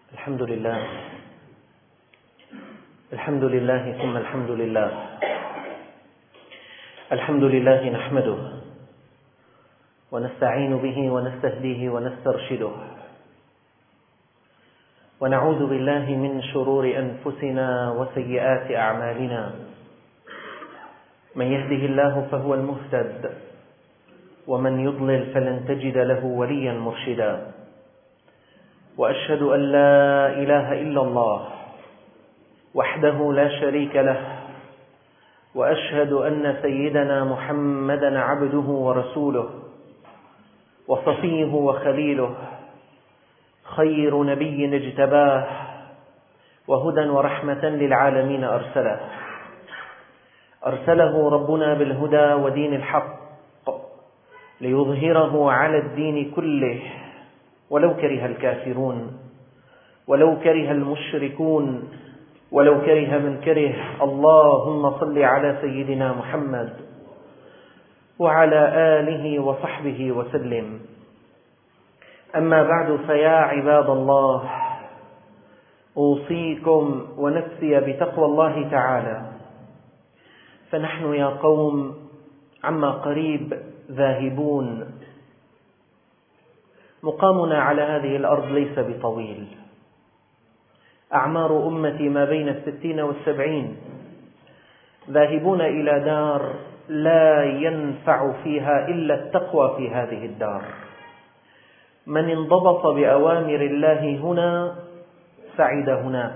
الحمد لله الحمد لله ثم الحمد لله. الحمد لله نحمده ونستعين به ونستهديه ونسترشده، ونعوذ بالله من شرور أنفسنا وسيئات أعمالنا. من يهده الله فهو المهتد، ومن يضلل فلن تجد له وليا مرشدا. وأشهد أن لا إله إلا الله وحده لا شريك له، وأشهد أن سيدنا محمدا عبده ورسوله وصفيه وخليله، خير نبي اجتباه، وهدى ورحمة للعالمين أرسله ربنا بالهدى ودين الحق ليظهره على الدين كله، ولو كره الكافرون، ولو كره المشركون، ولو كره من كره. اللهم صل على سيدنا محمد وعلى آله وصحبه وسلم. أما بعد، فيا عباد الله، أوصيكم ونفسي بتقوى الله تعالى، فنحن يا قوم عما قريب ذاهبون. مقامنا على هذه الأرض ليس بطويل، أعمار أمتي ما بين 60 و70، ذاهبون إلى دار لا ينفع فيها إلا التقوى في هذه الدار. من انضبط بأوامر الله هنا سعد هناك،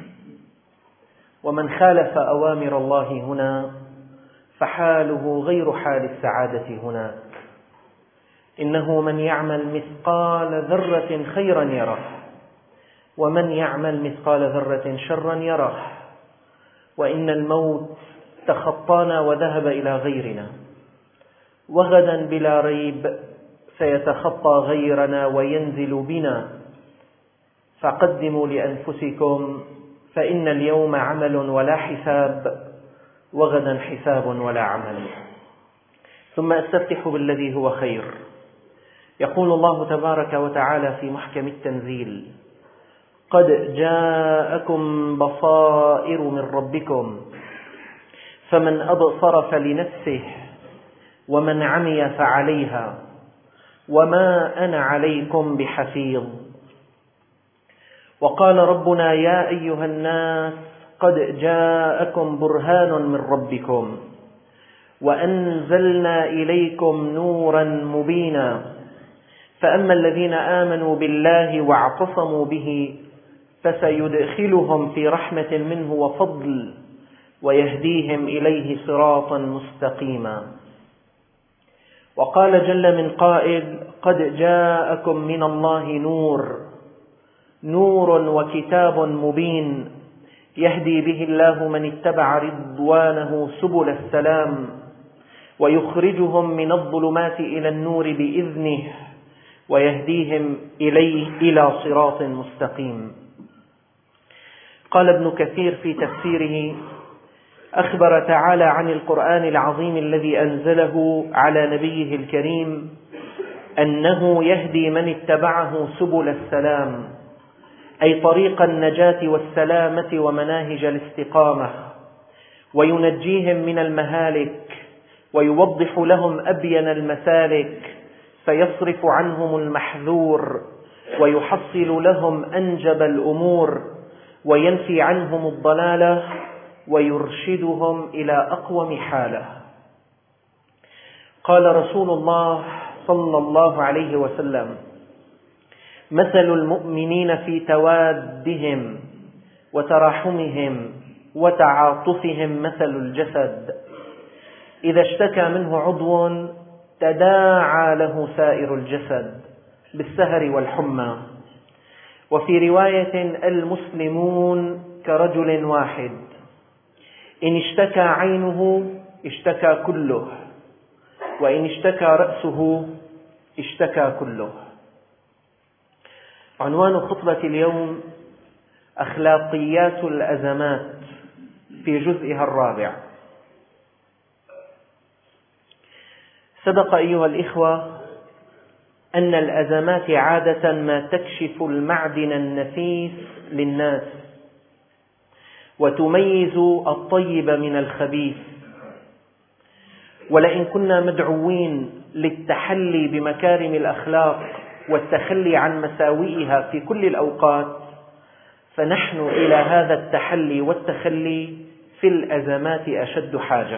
ومن خالف أوامر الله هنا فحاله غير حال السعادة هناك. إنه من يعمل مثقال ذرة خيرا يره، ومن يعمل مثقال ذرة شرا يره. وإن الموت تخطانا وذهب إلى غيرنا، وغدا بلا ريب سيتخطى غيرنا وينزل بنا. فقدموا لأنفسكم، فإن اليوم عمل ولا حساب، وغدا حساب ولا عمل. ثم أستفتح بالذي هو خير. يقول الله تبارك وتعالى في محكم التنزيل: قد جاءكم بصائر من ربكم، فمن أبصر فلنفسه، ومن عمي فعليها، وما أنا عليكم بحفيظ. وقال ربنا: يا أيها الناس قد جاءكم برهان من ربكم، وأنزلنا إليكم نورا مبينا. فأما الذين آمنوا بالله واعتصموا به فسيدخلهم في رحمة منه وفضل، ويهديهم إليه صراطا مستقيما. وقال جل من قائل: قد جاءكم من الله نور وكتاب مبين، يهدي به الله من اتبع رضوانه سبل السلام، ويخرجهم من الظلمات إلى النور بإذنه، ويهديهم إليه إلى صراط مستقيم. قال ابن كثير في تفسيره: أخبر تعالى عن القرآن العظيم الذي أنزله على نبيه الكريم أنه يهدي من اتبعه سبل السلام، أي طريق النجاة والسلامة ومناهج الاستقامة، وينجيهم من المهالك، ويوضح لهم أبين المسالك، فيصرف عنهم المحذور، ويحصل لهم أنجب الأمور، وينفي عنهم الضلالة، ويرشدهم إلى أقوم حالة. قال رسول الله صلى الله عليه وسلم: مثل المؤمنين في توادهم وتراحمهم وتعاطفهم مثل الجسد، إذا اشتكى منه عضو تداعى له سائر الجسد بالسهر والحمى. وفي رواية: المسلمون كرجل واحد، إن اشتكى عينه اشتكى كله، وإن اشتكى رأسه اشتكى كله. عنوان خطبة اليوم: أخلاقيات الأزمات، في جزئها الرابع. سبق أيها الإخوة أن الأزمات عادة ما تكشف المعدن النفيس للناس وتميز الطيب من الخبيث. ولئن كنا مدعوين للتحلي بمكارم الأخلاق والتخلي عن مساوئها في كل الأوقات، فنحن إلى هذا التحلي والتخلي في الأزمات أشد حاجة.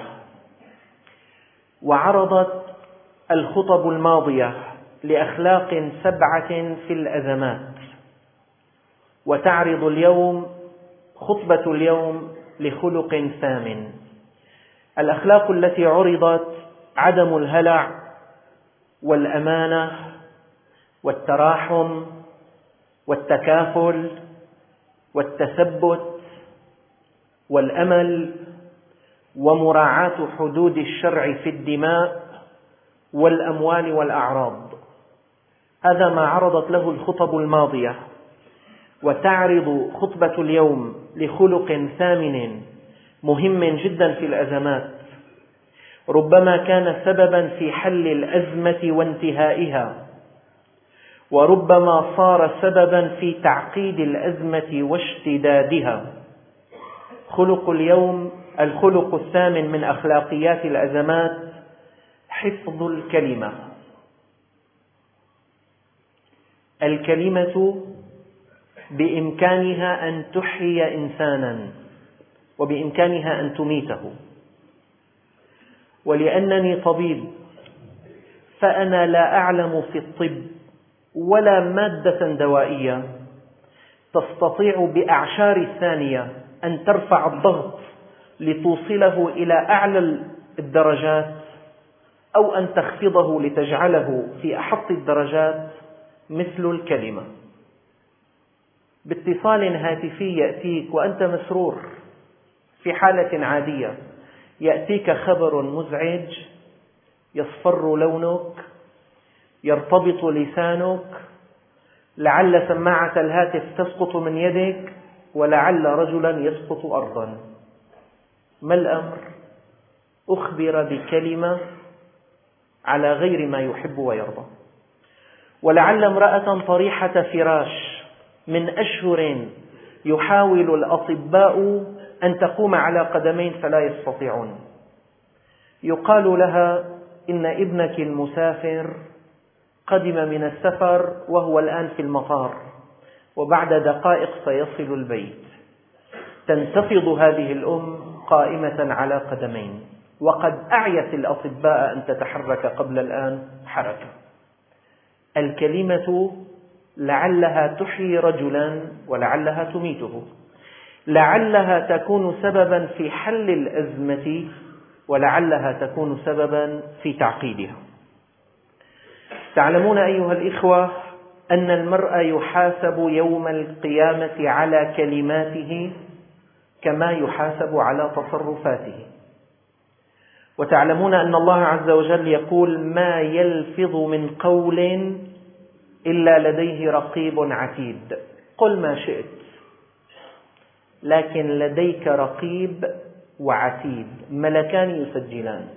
وعرضت الخطب الماضية لأخلاق 7 في الأزمات، وتعرض اليوم خطبة اليوم لخلق 8. الأخلاق التي عرضت: عدم الهلع، والأمانة، والتراحم، والتكافل، والتثبت، والأمل، ومراعاة حدود الشرع في الدماء والأموال والأعراض. هذا ما عرضت له الخطب الماضية. وتعرض خطبة اليوم لخلق 8 مهم جدا في الأزمات، ربما كان سببا في حل الأزمة وانتهائها، وربما صار سببا في تعقيد الأزمة واشتدادها. خلق اليوم الخلق 8 من أخلاقيات الأزمات: حفظ الكلمة. الكلمة بإمكانها أن تحيي إنسانا، وبإمكانها أن تميته. ولأنني طبيب فأنا لا أعلم في الطب ولا مادة دوائية تستطيع بأعشار الثانية أن ترفع الضغط لتوصله إلى أعلى الدرجات، أو أن تخفضه لتجعله في أحط الدرجات، مثل الكلمة. باتصال هاتفي يأتيك وأنت مسرور في حالة عادية، يأتيك خبر مزعج، يصفر لونك، يرتبط لسانك، لعل سماعة الهاتف تسقط من يدك، ولعل رجلا يسقط أرضا. ما الأمر؟ أخبر بكلمة على غير ما يحب ويرضى. ولعل امرأة طريحة فراش من أشهر يحاول الأطباء أن تقوم على قدمين فلا يستطيعون، يقال لها: إن ابنك المسافر قدم من السفر وهو الآن في المطار، وبعد دقائق سيصل البيت. تنتفض هذه الأم قائمة على قدمين، وقد أعيت الأطباء أن تتحرك قبل الآن حركة. الكلمة لعلها تحيي رجلا ولعلها تميته، لعلها تكون سببا في حل الأزمة ولعلها تكون سببا في تعقيدها. تعلمون أيها الإخوة أن المرء يحاسب يوم القيامة على كلماته كما يحاسب على تصرفاته. وتعلمون أن الله عز وجل يقول: ما يلفظ من قول إلا لديه رقيب عتيد. قل ما شئت، لكن لديك رقيب وعتيد، ملكان يسجلان.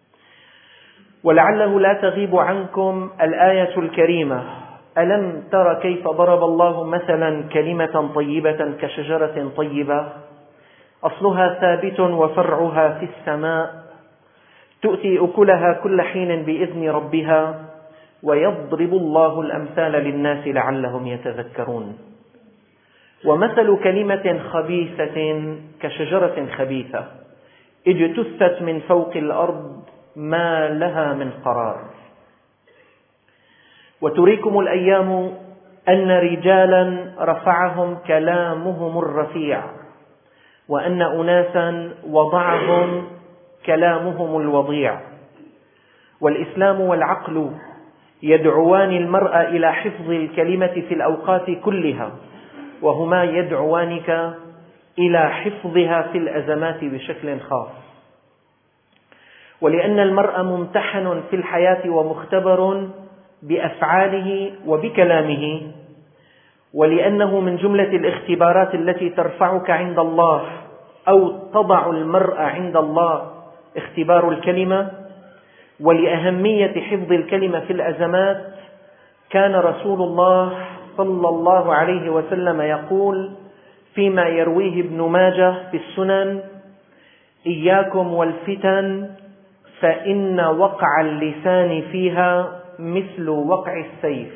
ولعله لا تغيب عنكم الآية الكريمة: ألم تر كيف ضرب الله مثلا كلمة طيبة كشجرة طيبة أصلها ثابت وفرعها في السماء تؤتي أكلها كل حين بإذن ربها ويضرب الله الأمثال للناس لعلهم يتذكرون. ومثل كلمة خبيثة كشجرة خبيثة اجتثت من فوق الأرض ما لها من قرار. وتريكم الأيام أن رجالا رفعهم كلامهم الرفيع، وأن أناسا وضعهم كلامهم الوضيع. والإسلام والعقل يدعوان المرء إلى حفظ الكلمة في الأوقات كلها، وهما يدعوانك إلى حفظها في الأزمات بشكل خاص. ولأن المرء ممتحن في الحياة ومختبر بأفعاله وبكلامه، ولأنه من جملة الاختبارات التي ترفعك عند الله أو تضع المرء عند الله اختبار الكلمة، ولأهمية حفظ الكلمة في الأزمات، كان رسول الله صلى الله عليه وسلم يقول فيما يرويه ابن ماجه في السنن: إياكم والفتن فإن وقع اللسان فيها مثل وقع السيف.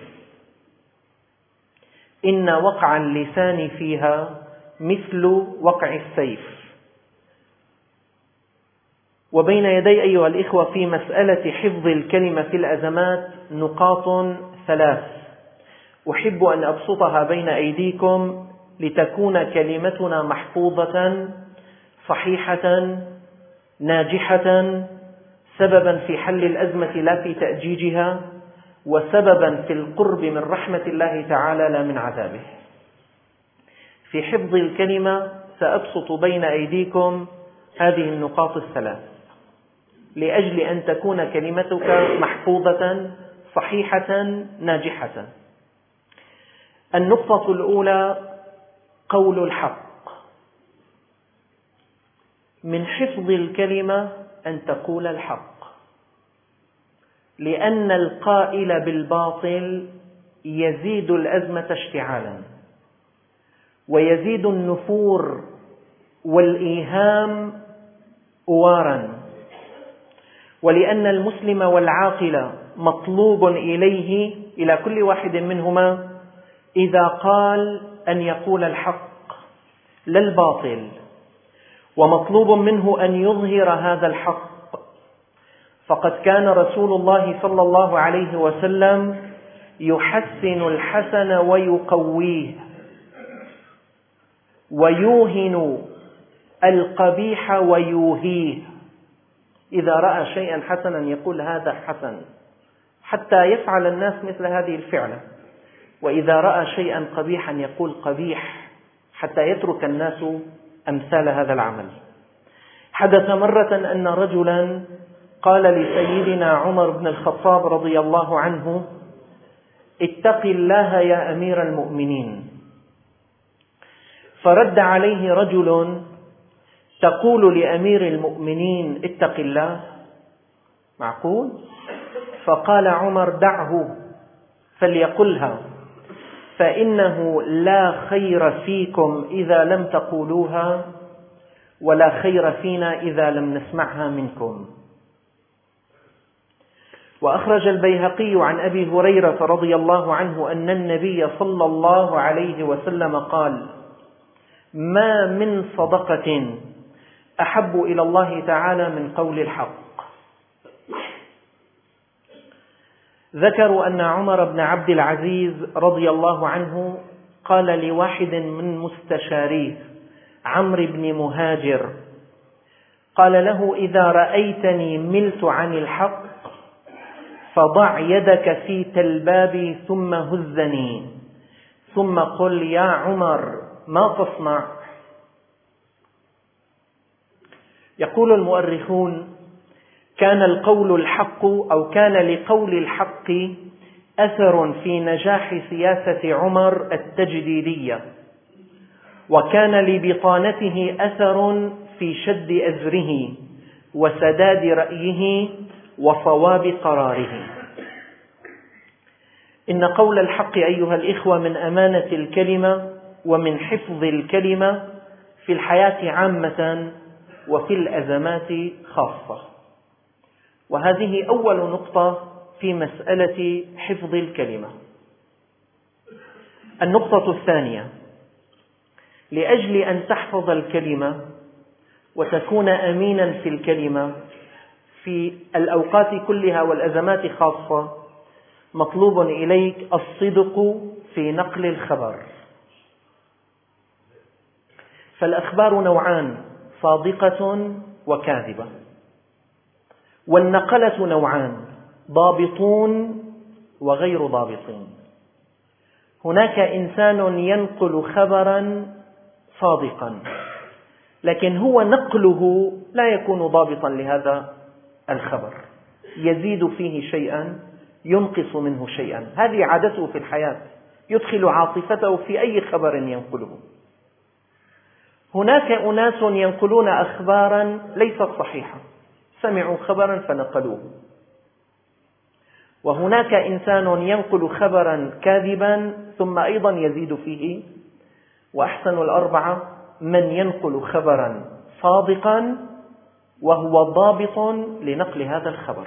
إن وقع اللسان فيها مثل وقع السيف. وبين يدي أيها الإخوة في مسألة حفظ الكلمة في الأزمات نقاط 3 أحب أن أبسطها بين أيديكم لتكون كلمتنا محفوظة صحيحة ناجحة، سببا في حل الأزمة لا في تأجيجها، وسببا في القرب من رحمة الله تعالى لا من عذابه. في حفظ الكلمة سأبسط بين أيديكم هذه النقاط 3 لأجل أن تكون كلمتك محفوظة صحيحة ناجحة. النقطة الأولى: قول الحق. من حفظ الكلمة أن تقول الحق، لأن القائل بالباطل يزيد الأزمة اشتعالا، ويزيد النفور والإيهام أوارا، ولأن المسلم والعاقل مطلوب إلى كل واحد منهما إذا قال أن يقول الحق لا الباطل، ومطلوب منه أن يظهر هذا الحق. فقد كان رسول الله صلى الله عليه وسلم يحسن الحسن ويقويه، ويوهن القبيح ويوهيه. إذا رأى شيئا حسنا يقول هذا حسن حتى يفعل الناس مثل هذه الفعلة، وإذا رأى شيئا قبيحا يقول قبيح حتى يترك الناس أمثال هذا العمل. حدث مرة أن رجلا قال لسيدنا عمر بن الخطاب رضي الله عنه: اتق الله يا أمير المؤمنين. فرد عليه رجل: تقول لأمير المؤمنين اتق الله؟ معقول؟ فقال عمر: دعه فليقلها، فإنه لا خير فيكم إذا لم تقولوها، ولا خير فينا إذا لم نسمعها منكم. وأخرج البيهقي عن أبي هريرة رضي الله عنه أن النبي صلى الله عليه وسلم قال: ما من صدقة أحب إلى الله تعالى من قول الحق. ذكروا أن عمر بن عبد العزيز رضي الله عنه قال لواحد من مستشاريه عمرو بن مهاجر، قال له: إذا رأيتني ملت عن الحق فضع يدك في تلبابي ثم هزني، ثم قل يا عمر ما تصنع؟ يقول المؤرخون: كان القول الحق أو كان لقول الحق أثر في نجاح سياسة عمر التجديدية، وكان لبطانته أثر في شد أزره وسداد رأيه وصواب قراره. إن قول الحق أيها الإخوة من أمانة الكلمة ومن حفظ الكلمة في الحياة عامة وفي الأزمات خاصة. وهذه أول نقطة في مسألة حفظ الكلمة. النقطة الثانية: لأجل أن تحفظ الكلمة وتكون أمينا في الكلمة في الأوقات كلها والأزمات خاصة، مطلوب إليك الصدق في نقل الخبر. فالأخبار نوعان: صادقة وكاذبة. والنقلة نوعان: ضابطون وغير ضابطين. هناك إنسان ينقل خبرا صادقا، لكن هو نقله لا يكون ضابطا لهذا الخبر، يزيد فيه شيئا ينقص منه شيئا. هذه عادته في الحياة، يدخل عاطفته في أي خبر ينقله. هناك أناس ينقلون أخبارا ليست صحيحة، سمعوا خبرا فنقلوه. وهناك إنسان ينقل خبرا كاذبا ثم أيضا يزيد فيه. وأحسن الأربعة من ينقل خبرا صادقا وهو ضابط لنقل هذا الخبر.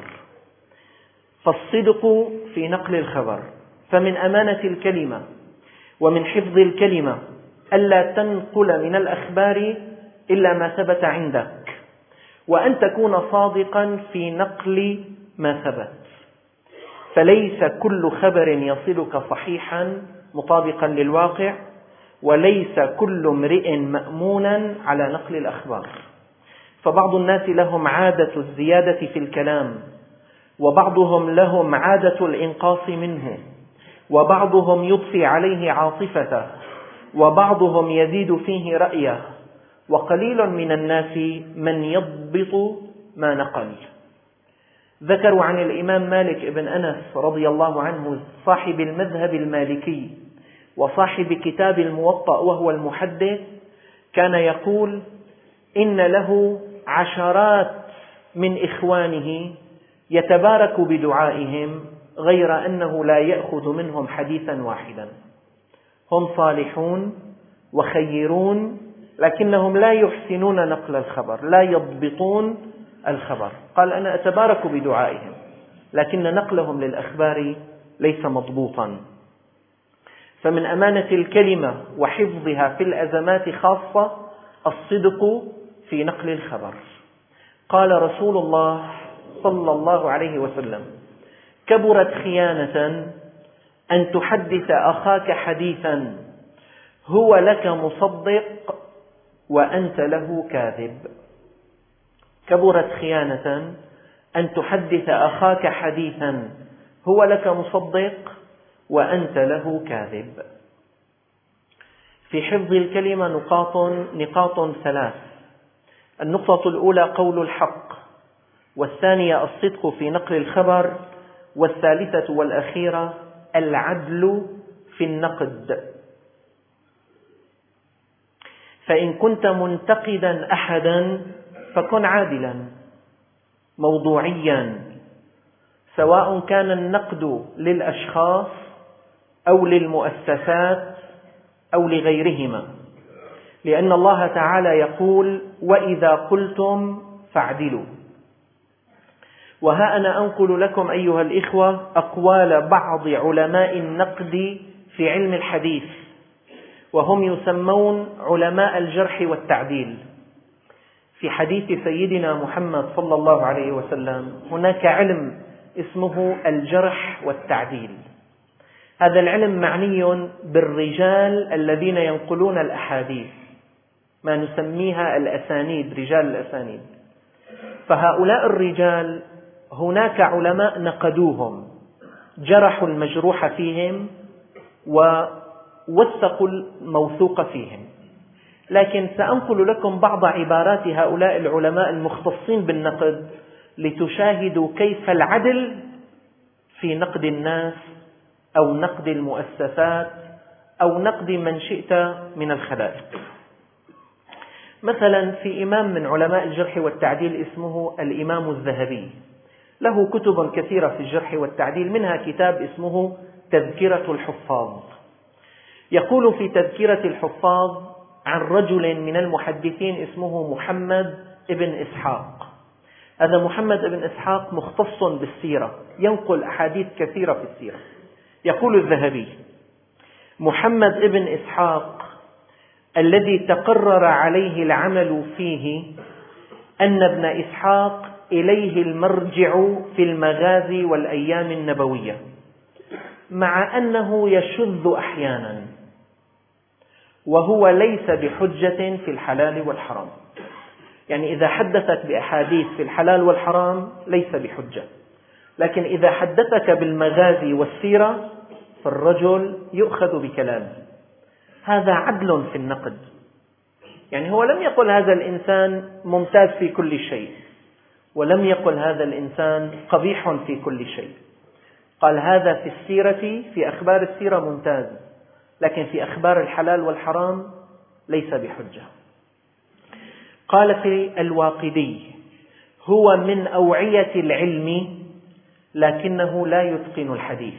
فالصدق في نقل الخبر. فمن أمانة الكلمة ومن حفظ الكلمة ألا تنقل من الأخبار إلا ما ثبت عندك، وأن تكون صادقا في نقل ما ثبت. فليس كل خبر يصلك صحيحا مطابقا للواقع، وليس كل امرئ مأمونا على نقل الأخبار. فبعض الناس لهم عادة الزيادة في الكلام، وبعضهم لهم عادة الإنقاص منه، وبعضهم يضفي عليه عاطفته، وبعضهم يزيد فيه رأيه، وقليل من الناس من يضبط ما نقل. ذكروا عن الإمام مالك بن أنس رضي الله عنه صاحب المذهب المالكي وصاحب كتاب الموطأ وهو المحدث، كان يقول إن له عشرات من إخوانه يتبارك بدعائهم غير أنه لا يأخذ منهم حديثا واحدا. هم صالحون وخيرون لكنهم لا يحسنون نقل الخبر، لا يضبطون الخبر. قال أنا أتبارك بدعائهم لكن نقلهم للأخبار ليس مضبوطا. فمن أمانة الكلمة وحفظها في الأزمات خاصة الصدق في نقل الخبر. قال رسول الله صلى الله عليه وسلم: كبرت خيانة أن تحدث أخاك حديثا هو لك مصدق وأنت له كاذب. كبرت خيانة أن تحدث أخاك حديثا هو لك مصدق وأنت له كاذب. في حفظ الكلمة نقاط ثلاث. النقطة الأولى قول الحق، والثانية الصدق في نقل الخبر، والثالثة والأخيرة العدل في النقد. فإن كنت منتقدا أحدا فكن عادلا موضوعيا، سواء كان النقد للأشخاص أو للمؤسسات أو لغيرهما، لأن الله تعالى يقول: وإذا قلتم فاعدلوا. وها أنا أنقل لكم أيها الإخوة أقوال بعض علماء النقد في علم الحديث، وهم يسمون علماء الجرح والتعديل. في حديث سيدنا محمد صلى الله عليه وسلم هناك علم اسمه الجرح والتعديل. هذا العلم معني بالرجال الذين ينقلون الأحاديث، ما نسميها الأسانيد، رجال الأسانيد. فهؤلاء الرجال هناك علماء نقدوهم، جرحوا المجروح فيهم ووثقوا الموثوق فيهم. لكن سأنقل لكم بعض عبارات هؤلاء العلماء المختصين بالنقد لتشاهدوا كيف العدل في نقد الناس أو نقد المؤسسات أو نقد من شئت من الخلائق. مثلا في إمام من علماء الجرح والتعديل اسمه الإمام الذهبي، له كتب كثيرة في الجرح والتعديل، منها كتاب اسمه تذكرة الحفاظ. يقول في تذكرة الحفاظ عن رجل من المحدثين اسمه محمد ابن إسحاق. هذا محمد ابن إسحاق مختص بالسيرة، ينقل أحاديث كثيرة في السيرة. يقول الذهبي: محمد ابن إسحاق الذي تقرر عليه العمل فيه أن ابن إسحاق إليه المرجع في المغازي والأيام النبوية، مع أنه يشذ أحيانا، وهو ليس بحجة في الحلال والحرام. يعني إذا حدثك بأحاديث في الحلال والحرام ليس بحجة، لكن إذا حدثك بالمغازي والسيرة فالرجل يؤخذ بكلامه. هذا عدل في النقد. يعني هو لم يقل هذا الإنسان ممتاز في كل شيء، ولم يقل هذا الإنسان قبيح في كل شيء. قال هذا في السيرة، في أخبار السيرة ممتاز، لكن في أخبار الحلال والحرام ليس بحجة. قال في الواقدي: هو من أوعية العلم لكنه لا يتقن الحديث.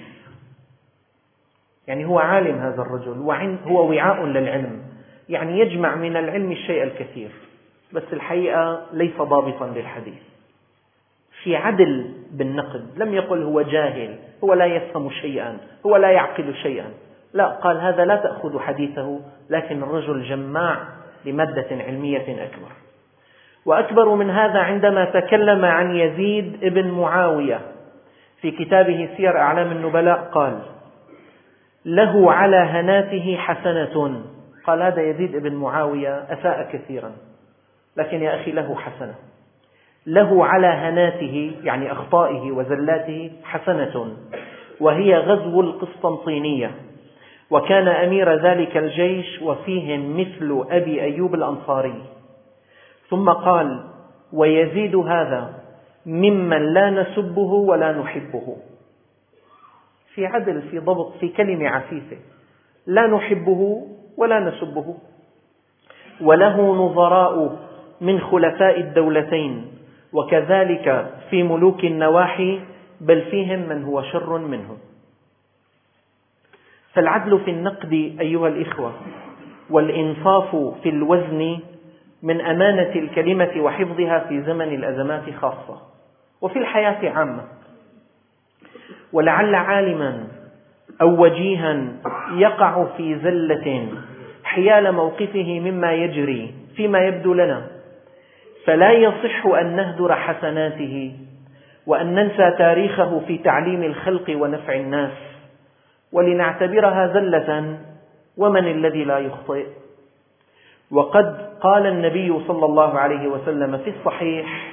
يعني هو عالم هذا الرجل، هو وعاء للعلم، يعني يجمع من العلم الشيء الكثير، بس الحقيقة ليس ضابطا للحديث. في عدل بالنقد، لم يقل هو جاهل، هو لا يفهم شيئا، هو لا يعقل شيئا، لا، قال هذا لا تأخذ حديثه، لكن الرجل جماع لمادة علمية أكبر. وأكبر من هذا عندما تكلم عن يزيد ابن معاوية في كتابه سير أعلام النبلاء، قال له على هناته حسنة. قال هذا يزيد ابن معاوية أساء كثيرا، لكن يا أخي له حسنة. له على هناته يعني أخطائه وزلاته حسنة، وهي غزو القسطنطينية، وكان أمير ذلك الجيش وفيهم مثل أبي أيوب الأنصاري. ثم قال ويزيد هذا ممن لا نسبه ولا نحبه. في عدل، في ضبط، في كلمة عفيفة، لا نحبه ولا نسبه. وله نظراء من خلفاء الدولتين، وكذلك في ملوك النواحي، بل فيهم من هو شر منهم. فالعدل في النقد أيها الإخوة والإنصاف في الوزن من أمانة الكلمة وحفظها في زمن الأزمات خاصة، وفي الحياة عامة. ولعل عالما أو وجيها يقع في زلة حيال موقفه مما يجري فيما يبدو لنا، فلا يصح أن نهدر حسناته وأن ننسى تاريخه في تعليم الخلق ونفع الناس، ولنعتبرها زلة. ومن الذي لا يخطئ؟ وقد قال النبي صلى الله عليه وسلم في الصحيح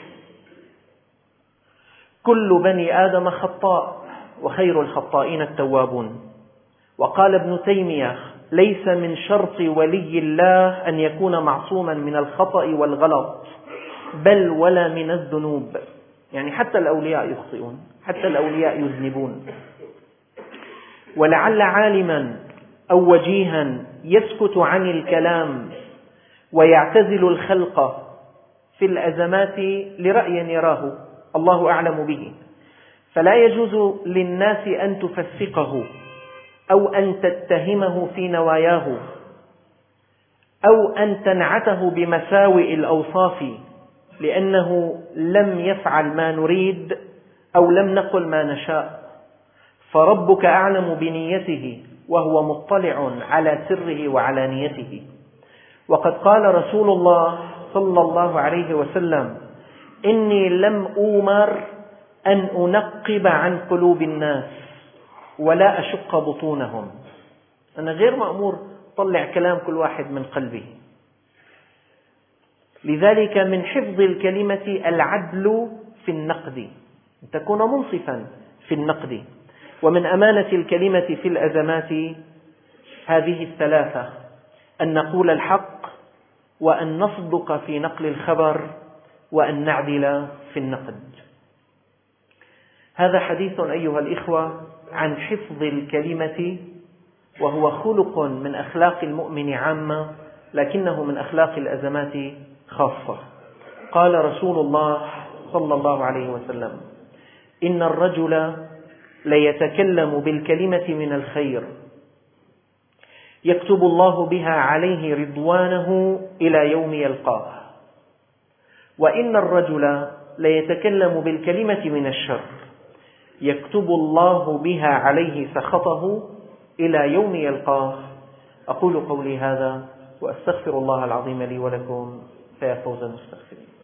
كل بني آدم خطاء وخير الخطائين التوابون. وقال ابن تيمية ليس من شرط ولي الله أن يكون معصوما من الخطأ والغلط، بل ولا من الذنوب. يعني حتى الأولياء يخطئون، حتى الأولياء يذنبون. ولعل عالما أو وجيها يسكت عن الكلام ويعتزل الخلق في الأزمات لرأي يراه الله أعلم به، فلا يجوز للناس أن تفسقه أو أن تتهمه في نواياه أو أن تنعته بمساوئ الأوصاف، لأنه لم يفعل ما نريد أو لم نقل ما نشاء. فربك أعلم بنيته وهو مطلع على سره وعلانيته. وقد قال رسول الله صلى الله عليه وسلم إني لم أؤمر أن أنقب عن قلوب الناس ولا أشق بطونهم. أنا غير مأمور طلع كلام كل واحد من قلبه. لذلك من حفظ الكلمة العدل في النقد، أن تكون منصفا في النقد. ومن أمانة الكلمة في الأزمات هذه الثلاثة: أن نقول الحق، وأن نصدق في نقل الخبر، وأن نعدل في النقد. هذا حديث أيها الإخوة عن حفظ الكلمة، وهو خلق من أخلاق المؤمن عامة، لكنه من أخلاق الأزمات خاصة. قال رسول الله صلى الله عليه وسلم إن الرجل ليتكلم بالكلمة من الخير يكتب الله بها عليه رضوانه إلى يوم يلقاه، وإن الرجل ليتكلم بالكلمة من الشر يكتب الله بها عليه سخطه إلى يوم يلقاه. أقول قولي هذا وأستغفر الله العظيم لي ولكم، فيا فوز المستغفرين.